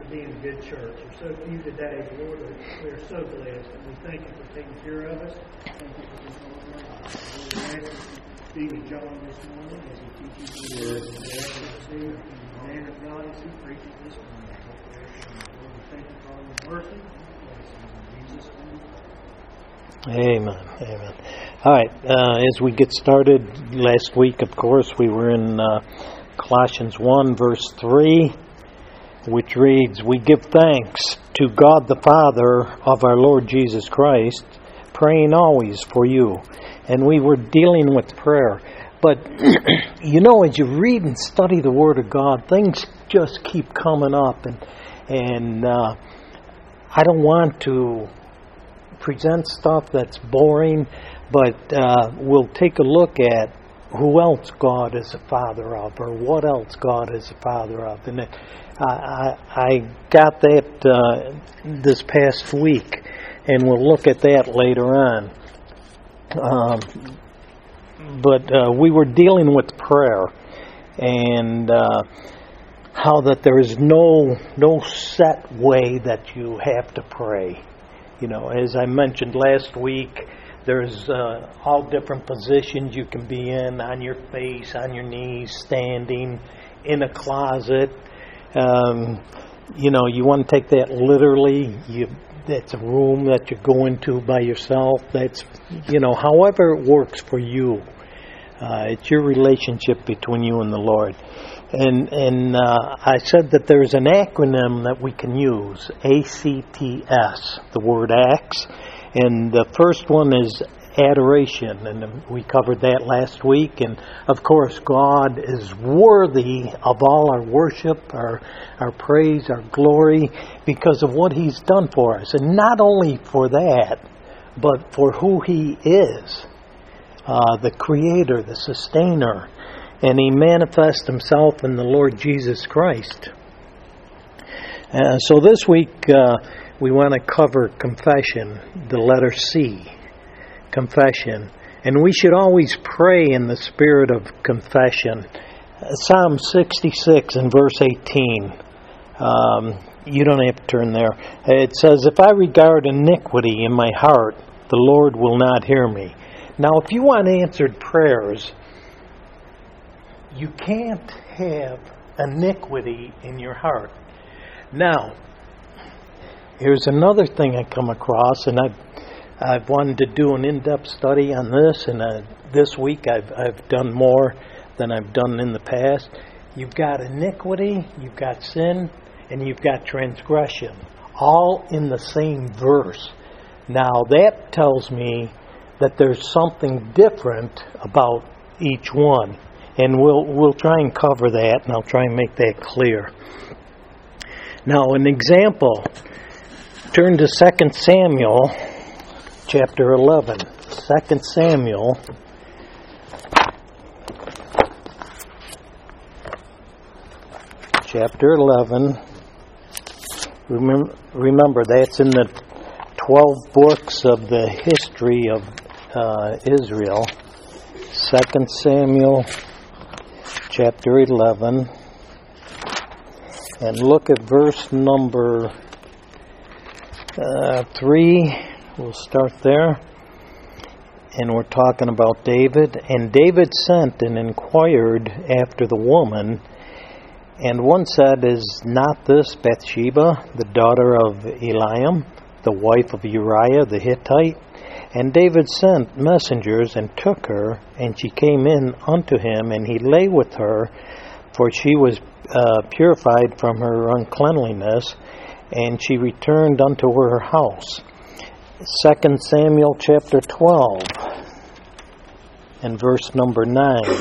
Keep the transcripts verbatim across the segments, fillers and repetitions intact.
being a good church. There's so few today, but Lord, we are so blessed, and we thank you for taking care of us. Thank you for this moment. Lord, we ask you to be with John this morning as he teaches the word, and we ask you to see the man of God as he preaches this morning. Lord, we thank you for all your mercy. In Jesus' name. Amen. Amen. All right. Uh, as we get started, last week, of course, we were in uh, Colossians one, verse three, which reads, "We give thanks to God the Father of our Lord Jesus Christ, praying always for you." And we were dealing with prayer. But, you know, as you read and study the Word of God, things just keep coming up. And, and uh, I don't want to present stuff that's boring, but uh, we'll take a look at who else God is a father of, or what else God is a father of. And it, I, I, I got that uh, this past week, and we'll look at that later on. Um, but uh, we were dealing with prayer, and uh, how that there is no no set way that you have to pray. You know, as I mentioned last week, there's uh, all different positions you can be in: on your face, on your knees, standing, in a closet. Um, you know, you want to take that literally. You, that's a room that you're going to by yourself. That's, you know, however it works for you. Uh, it's your relationship between you and the Lord. And and uh, I said that there's an acronym that we can use, A C T S, the word acts. And the first one is adoration, and we covered that last week. And of course, God is worthy of all our worship, our our praise, our glory, because of what He's done for us. And not only for that, but for who He is, uh, the Creator, the Sustainer. And He manifests Himself in the Lord Jesus Christ. Uh, so this week uh, we want to cover confession, the letter C, confession. And we should always pray in the spirit of confession. Uh, Psalm sixty-six and verse eighteen. Um, you don't have to turn there. It says, "If I regard iniquity in my heart, the Lord will not hear me." Now, if you want answered prayers, you can't have iniquity in your heart. Now, here's another thing I come across, and I've, I've wanted to do an in-depth study on this, and uh, this week I've, I've done more than I've done in the past. You've got iniquity, you've got sin, and you've got transgression, all in the same verse. Now, that tells me that there's something different about each one. And we'll we'll try and cover that, and I'll try and make that clear. Now, an example. Turn to Second Samuel, chapter eleven. Second Samuel, chapter eleven. Remember, remember that's in the twelve books of the history of uh, Israel. Second Samuel, chapter eleven, and look at verse number uh, three. We'll start there, and we're talking about David. "And David sent and inquired after the woman, and one said, 'Is not this Bathsheba, the daughter of Eliam, the wife of Uriah the Hittite?' And David sent messengers and took her, and she came in unto him, and he lay with her, for she was uh, purified from her uncleanliness, and she returned unto her house." Second Samuel chapter twelve and verse number nine.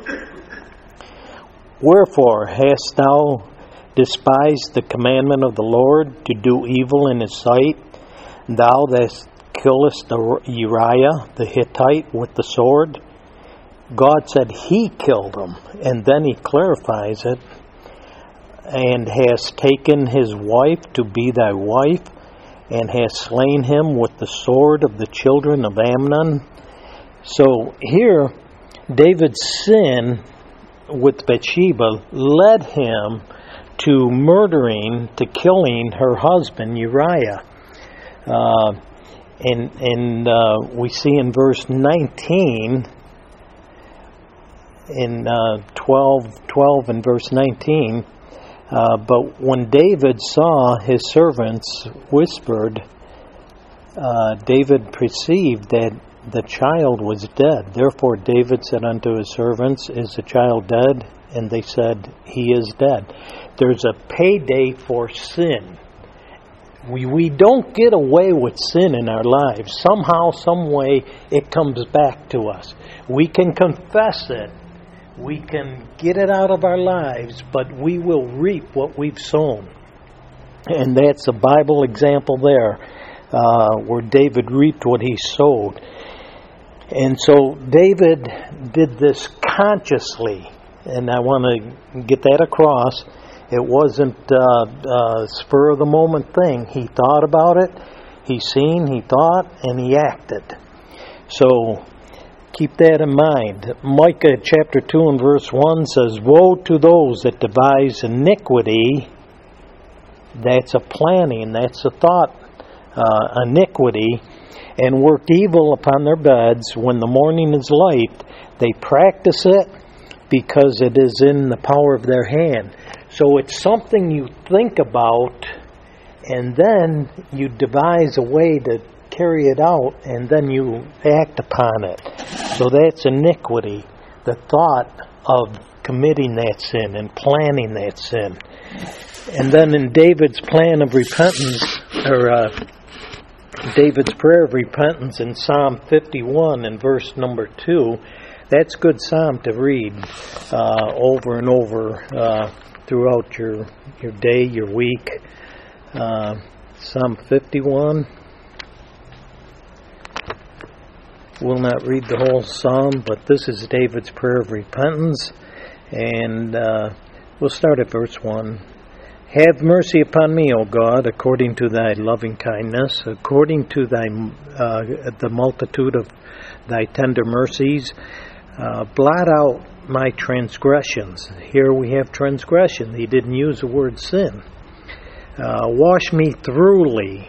"Wherefore hast thou despised the commandment of the Lord, to do evil in His sight, thou that killest Uriah the Hittite with the sword?" God said He killed him, and then He clarifies it. "And hast taken his wife to be thy wife, and hast slain him with the sword of the children of Ammon." So here, David's sin with Bathsheba led him to murdering, to killing her husband Uriah. Uh, and and uh, we see in verse nineteen, in uh, twelve, twelve and verse nineteen, uh, but when David saw his servants whispered, uh, David perceived that the child was dead. Therefore David said unto his servants, Is the child dead? And they said, He is dead. There's a payday for sin. We we don't get away with sin in our lives. Somehow, some way, it comes back to us. We can confess it. We can get it out of our lives, but we will reap what we've sown. And that's a Bible example there, uh, where David reaped what he sowed. And so David did this consciously, and I want to get that across. It wasn't uh, a spur of the moment thing. He thought about it, he seen, he thought, and he acted. So keep that in mind. Micah chapter two and verse one says, Woe to those that devise iniquity. That's a planning, that's a thought, uh, iniquity. And work evil upon their beds when the morning is light. They practice it because it is in the power of their hand. So it's something you think about, and then you devise a way to carry it out, and then you act upon it. So that's iniquity, the thought of committing that sin and planning that sin. And then in David's plan of repentance, or uh, David's prayer of repentance in Psalm fifty-one and verse number two, that's a good psalm to read uh, over and over uh, throughout your your day, your week. Uh, Psalm fifty-one. We'll not read the whole psalm, but this is David's prayer of repentance, and uh, we'll start at verse one. Have mercy upon me, O God, according to thy loving kindness, according to thy uh, the multitude of thy tender mercies. Uh, blot out my transgressions. Here we have transgression. He didn't use the word sin. Uh, wash me thoroughly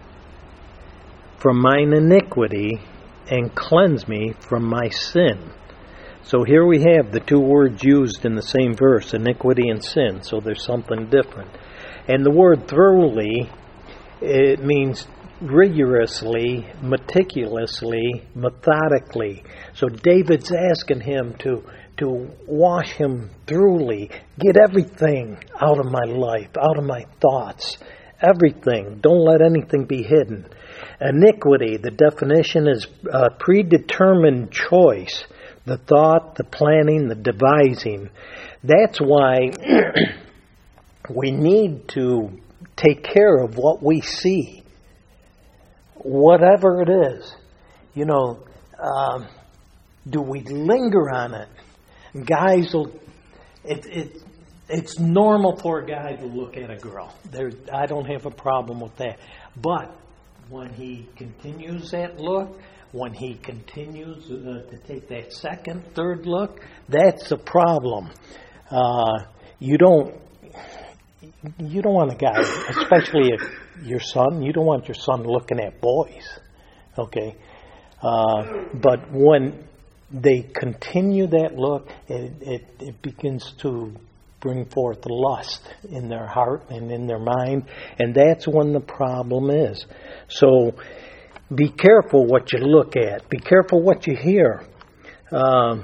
from mine iniquity and cleanse me from my sin. So here we have the two words used in the same verse, iniquity and sin. So there's something different. And the word thoroughly, it means rigorously, meticulously, methodically. So David's asking him to, to wash him thoroughly, get everything out of my life, out of my thoughts, everything. Don't let anything be hidden. Iniquity, the definition is a predetermined choice. The thought, the planning, the devising. That's why we need to take care of what we see. Whatever it is. You know, um, do we linger on it? Guys will... It, it, it's normal for a guy to look at a girl. There, I don't have a problem with that. But when he continues that look... When he continues uh, to take that second, third look, that's a problem. Uh, you don't, you don't want a guy, especially if your son. You don't want your son looking at boys, okay? Uh, but when they continue that look, it, it, it begins to bring forth lust in their heart and in their mind, and that's when the problem is. So. Be careful what you look at. Be careful what you hear. Um,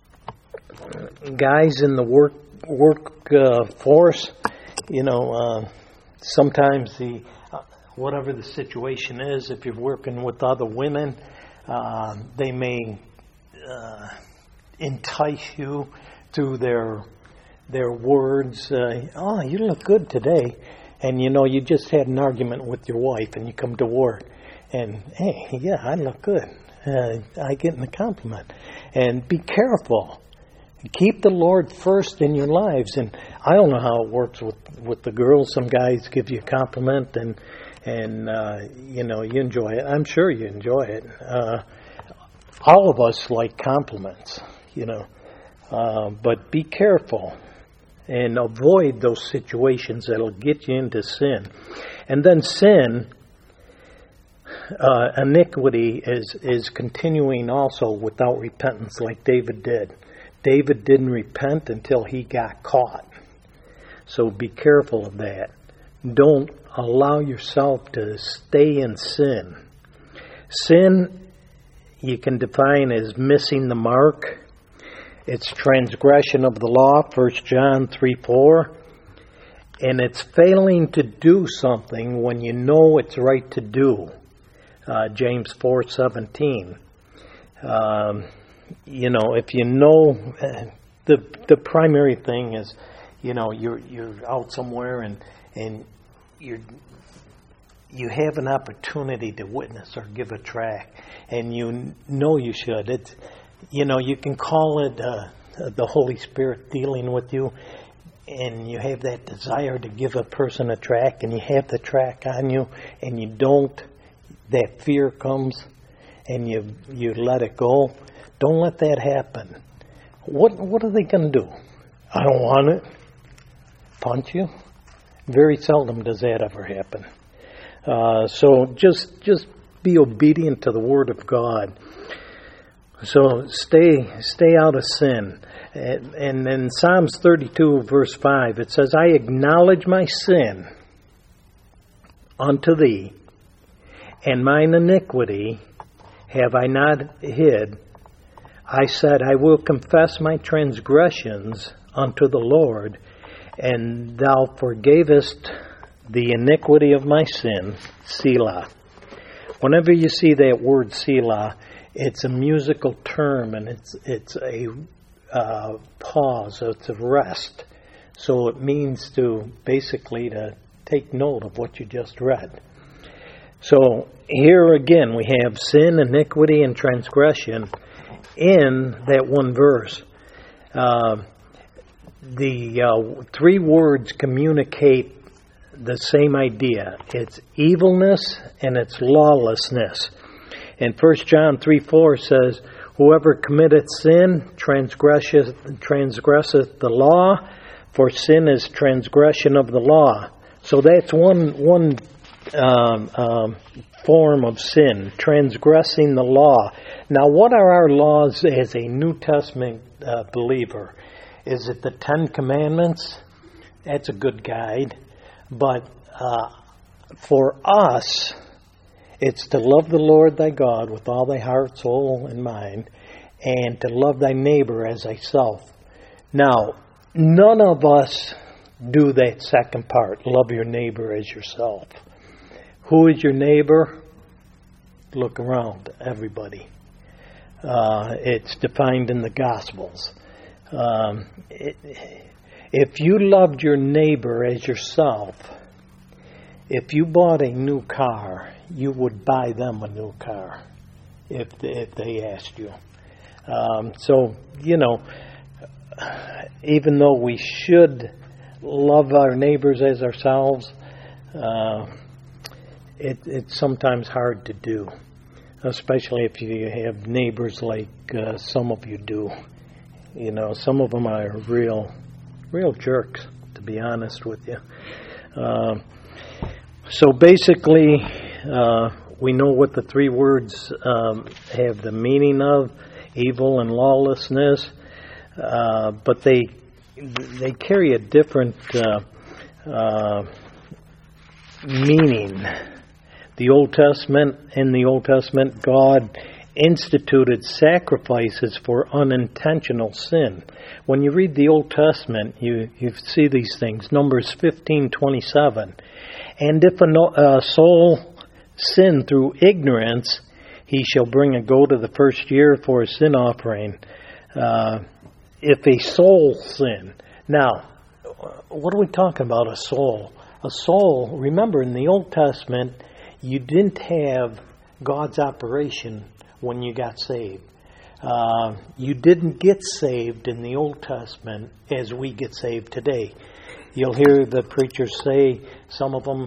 guys in the work work uh, force, you know, uh, sometimes the uh, whatever the situation is, if you're working with other women, uh, they may uh, entice you through their their words. Uh, oh, you look good today, and you know you just had an argument with your wife, and you come to work. And, hey, yeah, I look good. Uh, I get the compliment. And be careful. Keep the Lord first in your lives. And I don't know how it works with, with the girls. Some guys give you a compliment and, and uh, you know, you enjoy it. I'm sure you enjoy it. Uh, all of us like compliments, you know. Uh, but be careful. and avoid those situations that'll get you into sin. And then sin, uh, iniquity is, is continuing also without repentance like David did. David didn't repent until he got caught. So be careful of that. Don't allow yourself to stay in sin. Sin, you can define as missing the mark. It's transgression of the law, First John three four. And it's failing to do something when you know it's right to do, uh, James four seventeen. Um, you know, if you know, the the primary thing is, you know, you're you're out somewhere and and you're you have an opportunity to witness or give a tract, and you know you should. It's, you know, you can call it uh, the Holy Spirit dealing with you, and you have that desire to give a person a tract, and you have the tract on you, and you don't. That fear comes, and you you let it go. Don't let that happen. What what are they going to do? I don't want it. Punch you? Very seldom does that ever happen. Uh, so just just be obedient to the Word of God. So stay stay out of sin. And, and in Psalms thirty-two, verse five, it says, I acknowledge my sin unto thee, and mine iniquity have I not hid. I said, I will confess my transgressions unto the Lord, and thou forgavest the iniquity of my sin, Selah. Whenever you see that word Selah, it's a musical term, and it's it's a uh, pause, it's a rest. So it means to basically to take note of what you just read. So here again we have sin, iniquity, and transgression in that one verse. Uh, the uh, three words communicate the same idea. It's evilness and it's lawlessness. And First John three four says, whoever committeth sin transgresseth, transgresseth the law, for sin is transgression of the law. So that's one one um, um, form of sin, transgressing the law. Now, what are our laws as a New Testament uh, believer? Is it the Ten Commandments? That's a good guide. But uh, for us, it's to love the Lord thy God with all thy heart, soul, and mind, and to love thy neighbor as thyself. Now, none of us do that second part, love your neighbor as yourself. Who is your neighbor? Look around, everybody. Uh, it's defined in the Gospels. Um, it, if you loved your neighbor as yourself, if you bought a new car, you would buy them a new car if if they asked you. Um, so, you know, even though we should love our neighbors as ourselves, uh, it, it's sometimes hard to do, especially if you have neighbors like uh, some of you do. You know, some of them are real, real jerks, to be honest with you. Uh, so basically, uh, we know what the three words um, have the meaning of: evil and lawlessness. Uh, but they they carry a different uh, uh, meaning. The Old Testament, in the Old Testament, God instituted sacrifices for unintentional sin. When you read the Old Testament, you, you see these things. Numbers fifteen twenty-seven. And if a uh, soul sin through ignorance, he shall bring a goat of the first year for a sin offering. Uh, if a soul sin. Now, what are we talking about, a soul? A soul, remember in the Old Testament, you didn't have God's operation when you got saved. Uh, you didn't get saved in the Old Testament as we get saved today. You'll hear the preachers say, some of them,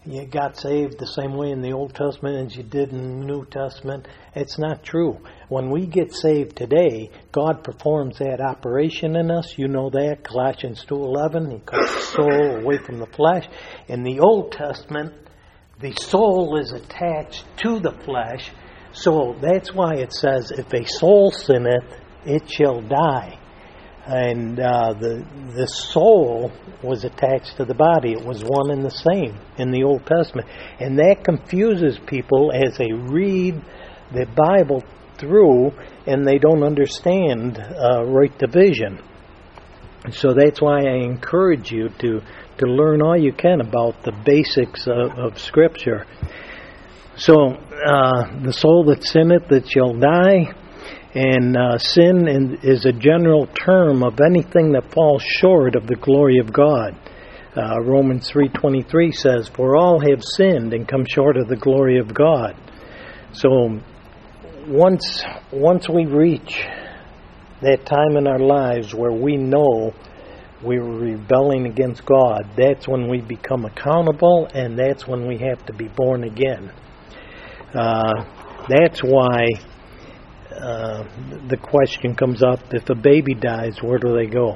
you got saved the same way in the Old Testament as you did in the New Testament. It's not true. When we get saved today, God performs that operation in us. You know that, Colossians two eleven. He calls the soul away from the flesh. In the Old Testament, the soul is attached to the flesh. So that's why it says, if a soul sinneth, it shall die. And uh, the the soul was attached to the body. It was one and the same in the Old Testament. And that confuses people as they read the Bible through and they don't understand uh, right division. So that's why I encourage you to, to learn all you can about the basics of, of Scripture. So uh, the soul that sinneth, that shall die. And uh, sin in, is a general term of anything that falls short of the glory of God. Uh, Romans three twenty-three says, "For all have sinned and come short of the glory of God." So once once we reach that time in our lives where we know we were rebelling against God, that's when we become accountable, and that's when we have to be born again. Uh, that's why Uh, the question comes up, if a baby dies, where do they go?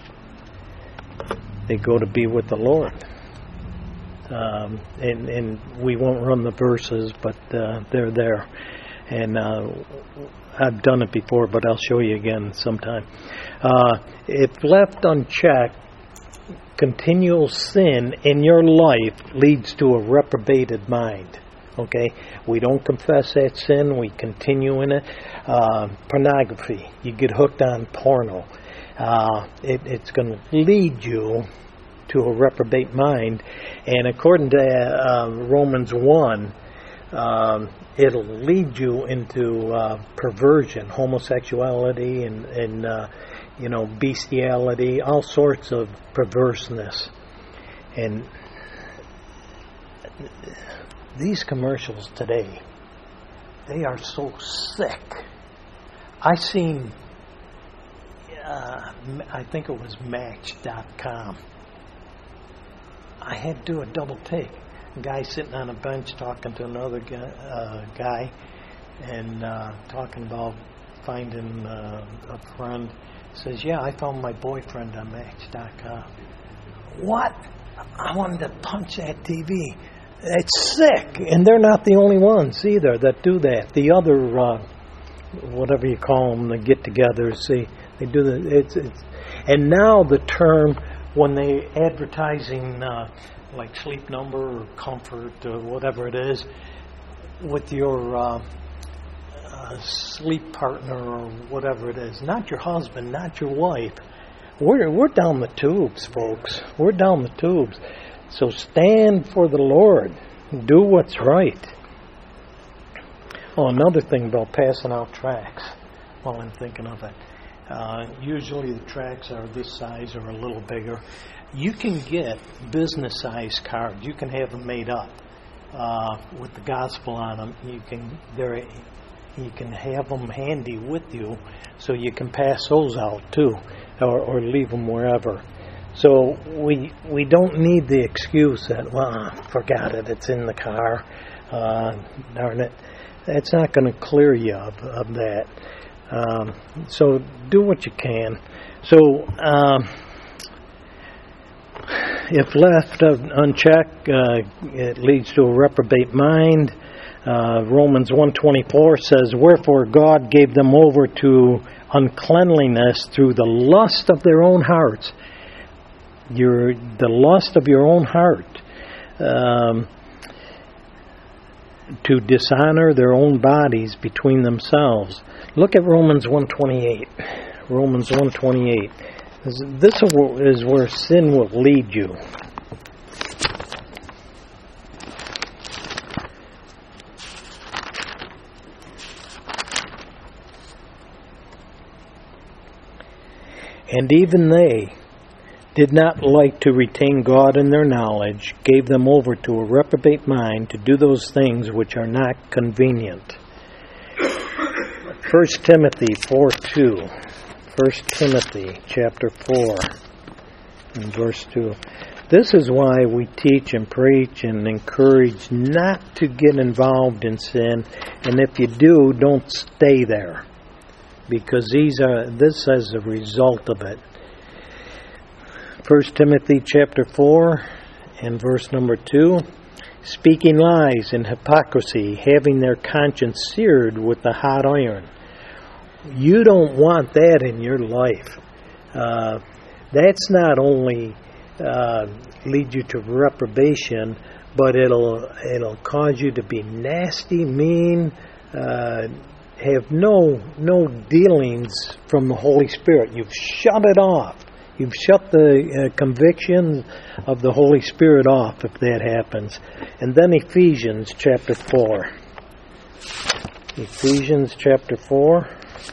They go to be with the Lord. Um, and, and we won't run the verses, but uh, they're there. And uh, I've done it before, but I'll show you again sometime. Uh, if left unchecked, continual sin in your life leads to a reprobated mind. Okay, we don't confess that sin, we continue in it. Uh, pornography, you get hooked on porno. Uh, it, it's going to lead you to a reprobate mind. And according to uh, Romans one, um, it'll lead you into uh, perversion, homosexuality, and, and uh, you know, bestiality, all sorts of perverseness. And these commercials today, they are so sick. I seen, uh, I think it was Match dot com. I had to do a double take. A guy sitting on a bench talking to another guy, uh, guy and uh, talking about finding uh, a friend. Says, "Yeah, I found my boyfriend on Match dot com." What? I wanted to punch that T V. It's sick, and they're not the only ones either that do that. The other, uh, whatever you call them, the get-togethers, see, they do the. It's, it's, and now the term when they advertising uh, like Sleep Number or Comfort or whatever it is with your uh, uh, sleep partner or whatever it is, not your husband, not your wife. We're we're down the tubes, folks. We're down the tubes. So stand for the Lord. Do what's right. Oh, another thing about passing out tracts, while I'm thinking of it. Uh, usually the tracts are this size or a little bigger. You can get business-size cards. You can have them made up uh, with the gospel on them. You can they're, you can have them handy with you, so you can pass those out too, or, or leave them wherever. So we we don't need the excuse that, well, I forgot it, it's in the car, uh, darn it. That's not going to clear you of, of that. Um, so do what you can. So um, if left unchecked, uh, it leads to a reprobate mind. Uh, Romans one twenty-four says, "Wherefore God gave them over to uncleanliness through the lust of their own hearts." Your the lust of your own heart, um, to dishonor their own bodies between themselves. Look at Romans one twenty-eight. Romans one twenty-eight. This is where sin will lead you. And even they did not like to retain God in their knowledge, gave them over to a reprobate mind to do those things which are not convenient. First Timothy four two. First Timothy chapter four and verse two. This is why we teach and preach and encourage not to get involved in sin, and if you do, don't stay there, because these are this is a result of it. First Timothy chapter four and verse number two, speaking lies and hypocrisy, having their conscience seared with the hot iron. You don't want that in your life. Uh, that's not only uh, lead you to reprobation, but it'll it'll cause you to be nasty, mean, uh, have no no dealings from the Holy Spirit. You've shut it off. You've shut the uh, conviction of the Holy Spirit off if that happens. And then Ephesians chapter four. Ephesians chapter four.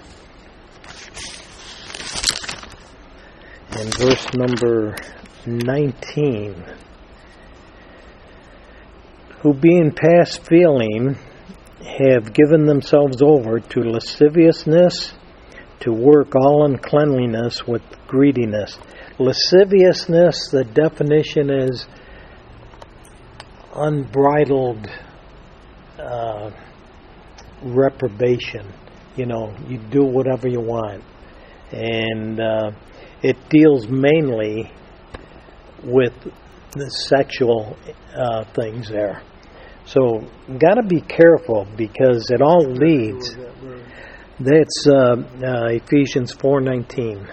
And verse number nineteen. Who being past feeling have given themselves over to lasciviousness, to work all uncleanliness with greediness. Lasciviousness, the definition is unbridled uh, reprobation. You know, you do whatever you want. And uh, it deals mainly with the sexual uh, things there. So, got to be careful, because it all leads. That's uh, uh, Ephesians four nineteen.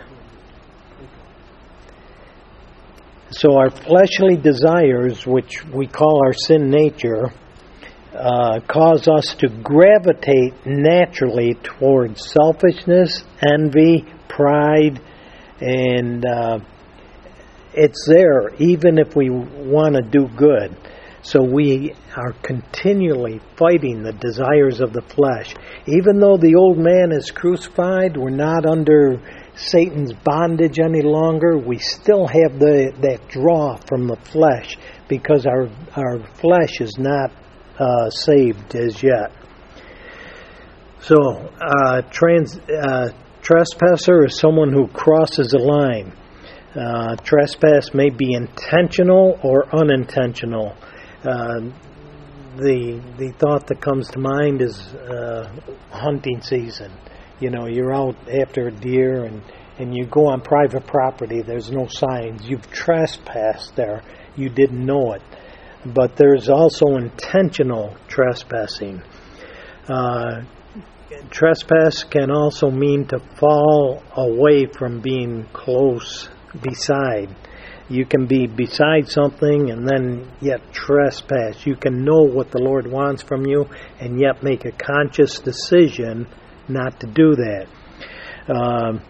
So our fleshly desires, which we call our sin nature, uh, cause us to gravitate naturally towards selfishness, envy, pride, and uh, it's there even if we want to do good. So we are continually fighting the desires of the flesh. Even though the old man is crucified, we're not under Satan's bondage any longer. We still have the that draw from the flesh, because our our flesh is not uh, saved as yet. So, uh, trans, uh, trespasser is someone who crosses a line. Uh, trespass may be intentional or unintentional. Uh, the the thought that comes to mind is uh, hunting season. You know, you're out after a deer and, and you go on private property. There's no signs. You've trespassed there. You didn't know it. But there's also intentional trespassing. Uh, trespass can also mean to fall away from being close beside. You can be beside something and then yet trespass. You can know what the Lord wants from you and yet make a conscious decision not to do that. Um,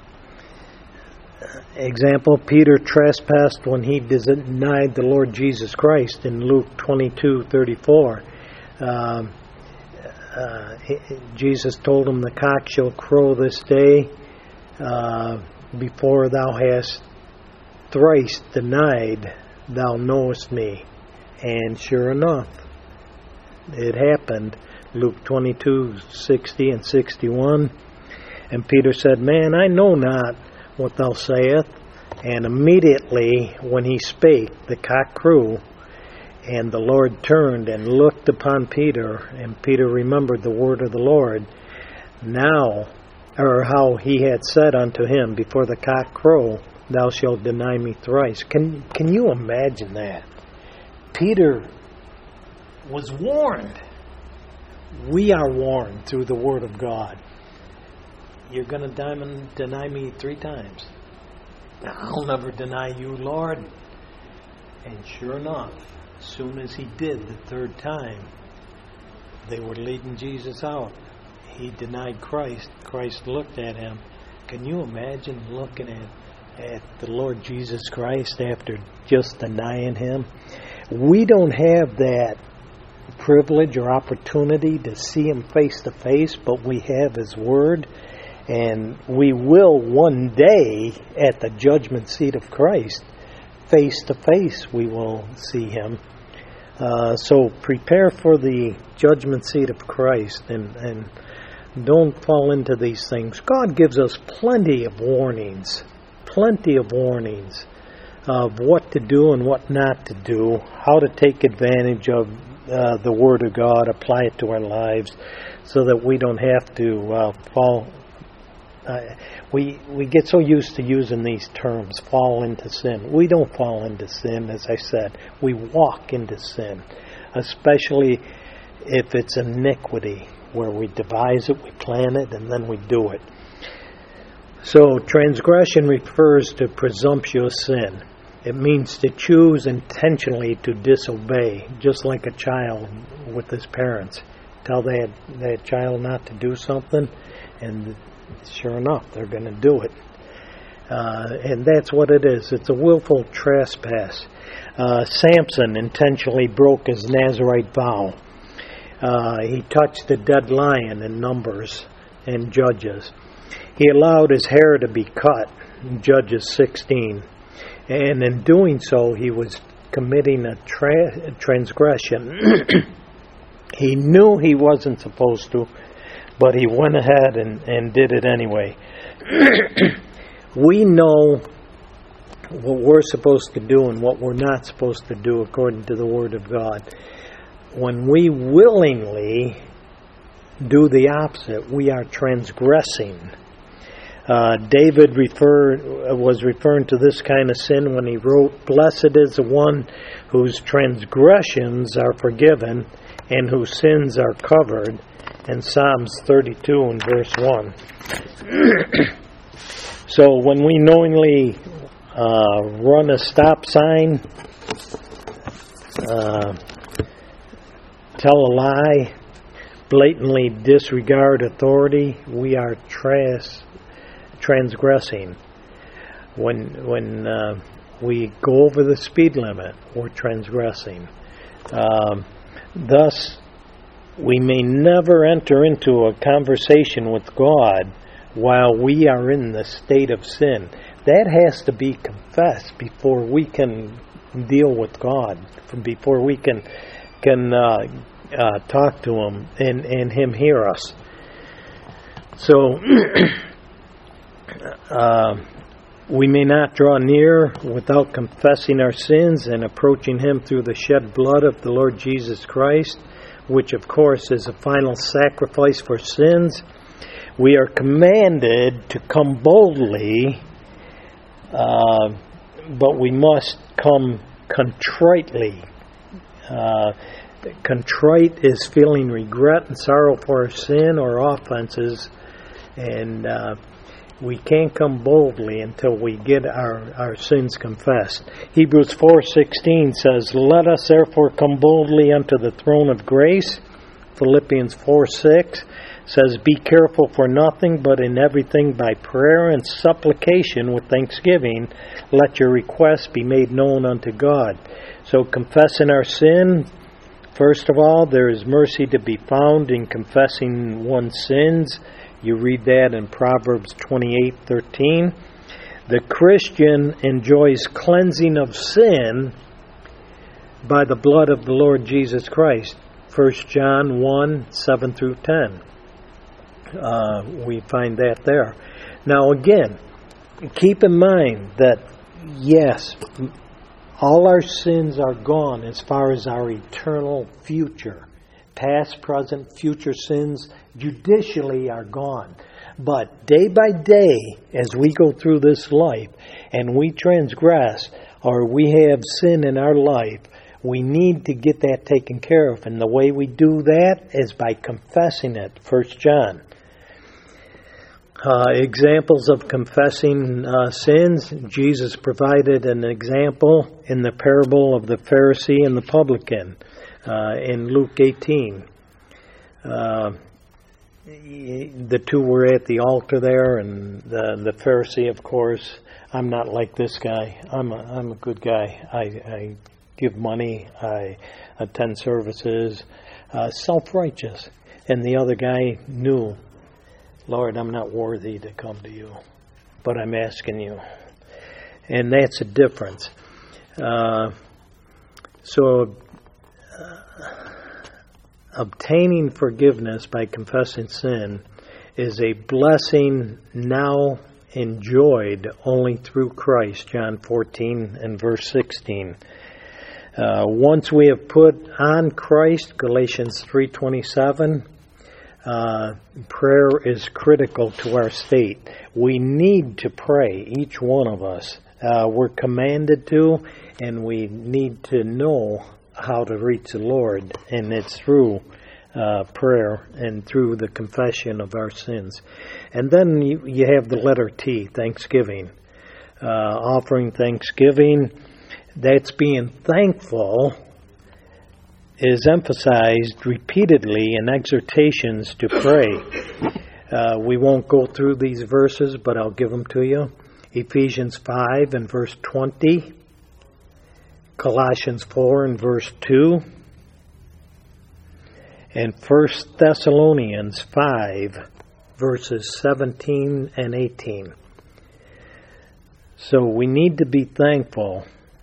example, Peter trespassed when he denied the Lord Jesus Christ in Luke twenty-two thirty-four. Um, uh, Jesus told him, the cock shall crow this day uh, before thou hast thrice denied thou knowest me. And sure enough, it happened. Luke twenty-two sixty and sixty-one. And Peter said, Man, I know not what thou sayest. And immediately when he spake, the cock crew, and the Lord turned and looked upon Peter, and Peter remembered the word of the Lord. Now, or how he had said unto him, before the cock crow, thou shalt deny me thrice. Can can you imagine that? Peter was warned. We are warned through the Word of God. You're going to deny me three times. I'll never deny you, Lord. And sure enough, as soon as he did the third time, they were leading Jesus out. He denied Christ. Christ looked at him. Can you imagine looking at at the Lord Jesus Christ after just denying him? We don't have that privilege or opportunity to see him face to face, but we have his word, and we will one day at the judgment seat of Christ, face to face we will see him. Uh, so prepare for the judgment seat of Christ, and, and don't fall into these things. God gives us plenty of warnings. Plenty of warnings. of what to do and what not to do, how to take advantage of uh, the Word of God, apply it to our lives, so that we don't have to uh, fall. Uh, we we get so used to using these terms, fall into sin. We don't fall into sin, as I said. We walk into sin, especially if it's iniquity, where we devise it, we plan it, and then we do it. So transgression refers to presumptuous sin. It means to choose intentionally to disobey, just like a child with his parents. Tell that, that child not to do something, and sure enough, they're going to do it. Uh, and that's what it is. It's a willful trespass. Uh, Samson intentionally broke his Nazirite vow. Uh, he touched a dead lion in Numbers and Judges. He allowed his hair to be cut in Judges sixteen. And in doing so, he was committing a tra- transgression. He knew he wasn't supposed to, but he went ahead and, and did it anyway. We know what we're supposed to do and what we're not supposed to do according to the Word of God. When we willingly do the opposite, we are transgressing. Uh, David referred, was referring to this kind of sin when he wrote, "Blessed is the one whose transgressions are forgiven and whose sins are covered," in Psalms thirty-two and verse one. So when we knowingly uh, run a stop sign, uh, tell a lie, blatantly disregard authority, we are trans, transgressing. When when uh, we go over the speed limit, we're transgressing. Um, thus, we may never enter into a conversation with God while we are in the state of sin. That has to be confessed before we can deal with God, before we can can uh, uh, talk to Him and, and Him hear us. So, uh, we may not draw near without confessing our sins and approaching Him through the shed blood of the Lord Jesus Christ, which of course is a final sacrifice for sins. We are commanded to come boldly, uh, but we must come contritely. Uh, contrite is feeling regret and sorrow for our sin or offenses, and uh, we can't come boldly until we get our, our sins confessed. Hebrews four sixteen says, "Let us therefore come boldly unto the throne of grace." Philippians four six says, "Be careful for nothing, but in everything by prayer and supplication with thanksgiving, let your requests be made known unto God." So confessing our sin, first of all, there is mercy to be found in confessing one's sins. You read that in Proverbs twenty-eight thirteen. The Christian enjoys cleansing of sin by the blood of the Lord Jesus Christ. First John one seven through ten. Uh, we find that there. Now again, keep in mind that, yes, all our sins are gone as far as our eternal future. Past, present, future sins judicially are gone. But day by day, as we go through this life and we transgress or we have sin in our life, we need to get that taken care of. And the way we do that is by confessing it. First John. Uh, examples of confessing uh, sins. Jesus provided an example in the parable of the Pharisee and the publican uh, in Luke eighteen. Uh, the two were at the altar there, and the, the Pharisee, of course, I'm not like this guy. I'm a, I'm a good guy. I, I give money. I attend services. Uh, self-righteous. And the other guy knew, "Lord, I'm not worthy to come to you, but I'm asking you." And that's a difference. Uh, so, uh, obtaining forgiveness by confessing sin is a blessing now enjoyed only through Christ, John fourteen and verse sixteen. Uh, once we have put on Christ, Galatians three twenty-seven, uh, prayer is critical to our state. We need to pray, each one of us. Uh, we're commanded to, and we need to know how to reach the Lord, and it's through uh, prayer and through the confession of our sins. And then you, you have the letter T, thanksgiving. Uh, offering thanksgiving, that's being thankful, is emphasized repeatedly in exhortations to pray. Uh, we won't go through these verses, but I'll give them to you. Ephesians five and verse twenty. Colossians four and verse two. And First Thessalonians five, verses seventeen and eighteen. So we need to be thankful.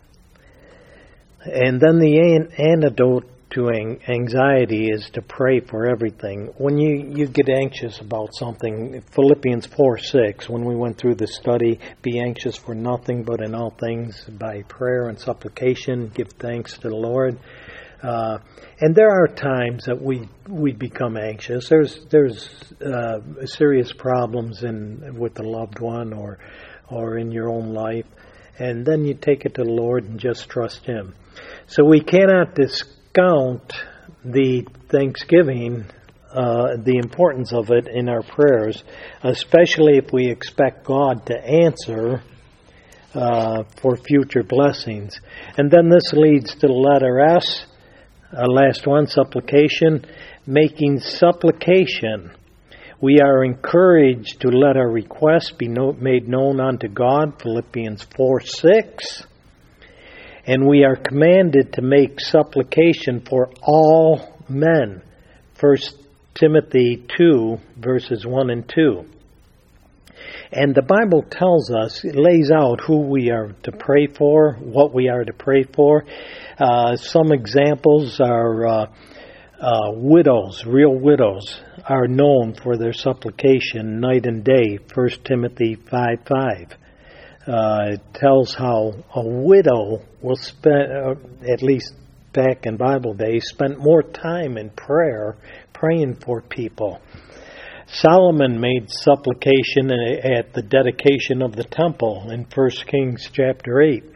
And then the an- antidote to anxiety is to pray for everything. When you, you get anxious about something, Philippians four six, when we went through the study, be anxious for nothing but in all things by prayer and supplication, give thanks to the Lord. Uh, and there are times that we we become anxious. There's there's uh, serious problems in with a loved one or or in your own life, and then you take it to the Lord and just trust Him. So we cannot discount the thanksgiving, uh, the importance of it in our prayers, especially if we expect God to answer uh, for future blessings. And then this leads to the letter S, uh, last one, supplication, making supplication. We are encouraged to let our requests be no- made known unto God, Philippians four six. And we are commanded to make supplication for all men, First Timothy two, verses one and two. And the Bible tells us, it lays out who we are to pray for, what we are to pray for. Uh, some examples are uh, uh, widows, real widows, are known for their supplication night and day, First Timothy five five. Uh, it tells how a widow will spend, uh, at least back in Bible days, spent more time in prayer, praying for people. Solomon made supplication at the dedication of the temple in First Kings chapter eight,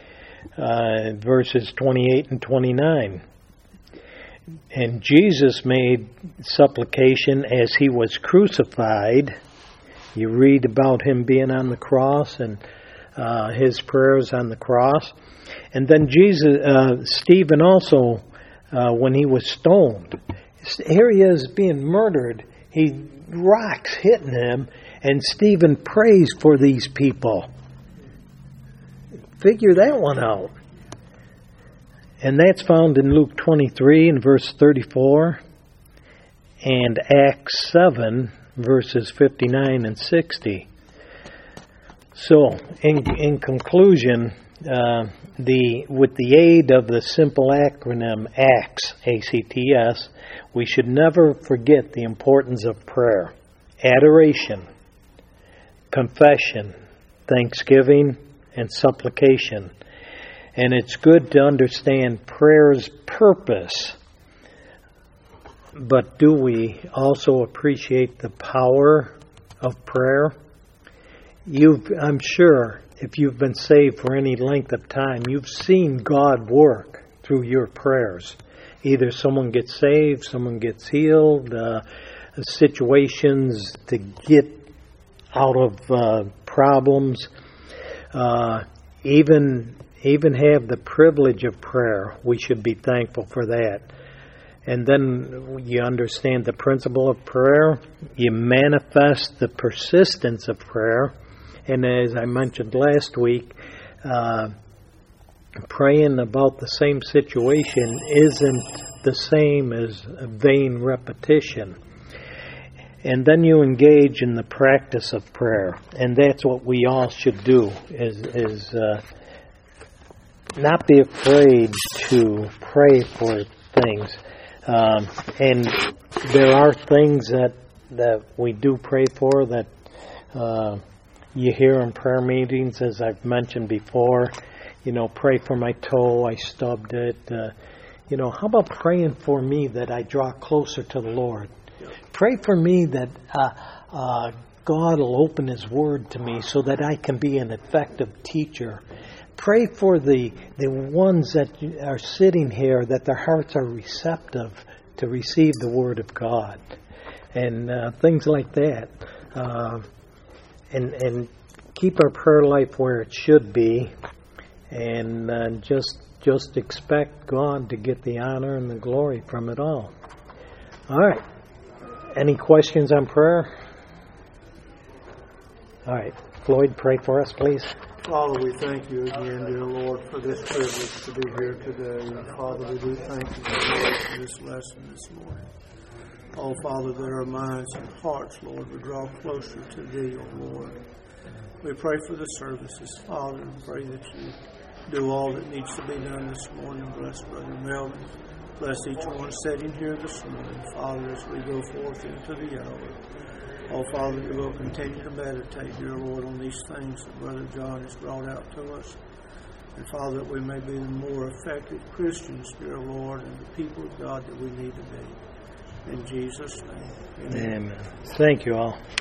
uh, verses twenty-eight and twenty-nine. And Jesus made supplication as He was crucified. You read about Him being on the cross and Uh, his prayers on the cross. And then Jesus, uh, Stephen also, uh, when he was stoned, here he is being murdered. He rocks hitting him, and Stephen prays for these people. Figure that one out. And that's found in Luke twenty-three and verse thirty-four, and Acts seven, verses fifty-nine and sixty. So, in, in conclusion, uh, the with the aid of the simple acronym ACTS, A C T S, we should never forget the importance of prayer, adoration, confession, thanksgiving, and supplication. And it's good to understand prayer's purpose. But do we also appreciate the power of prayer? You've, I'm sure, if you've been saved for any length of time, you've seen God work through your prayers. Either someone gets saved, someone gets healed, uh, situations to get out of uh, problems, uh, even even have the privilege of prayer. We should be thankful for that. And then you understand the principle of prayer. You manifest the persistence of prayer. And as I mentioned last week, uh, praying about the same situation isn't the same as a vain repetition. And then you engage in the practice of prayer. And that's what we all should do, is, is uh, not be afraid to pray for things. Um, and there are things that, that we do pray for that... Uh, you hear in prayer meetings, as I've mentioned before, you know, pray for my toe, I stubbed it. Uh, you know, how about praying for me that I draw closer to the Lord? Yeah. Pray for me that uh, uh, God will open His Word to me so that I can be an effective teacher. Pray for the the ones that are sitting here, that their hearts are receptive to receive the Word of God, and uh, things like that. Uh, and and keep our prayer life where it should be, and uh, just just expect God to get the honor and the glory from it all. All right. Any questions on prayer? All right. Floyd, pray for us, please. Father, we thank you again, dear Lord, for this privilege to be here today. And Father, we do thank you, Lord, for this lesson this morning. Oh, Father, that our minds and hearts, Lord, would draw closer to Thee, oh Lord. We pray for the services, Father, and pray that you do all that needs to be done this morning. Bless Brother Melvin. Bless each one sitting here this morning, Father, as we go forth into the hour. Oh, Father, we will continue to meditate, dear Lord, on these things that Brother John has brought out to us. And, Father, that we may be the more effective Christians, dear Lord, and the people of God that we need to be. In Jesus' name, amen. Amen. Thank you all.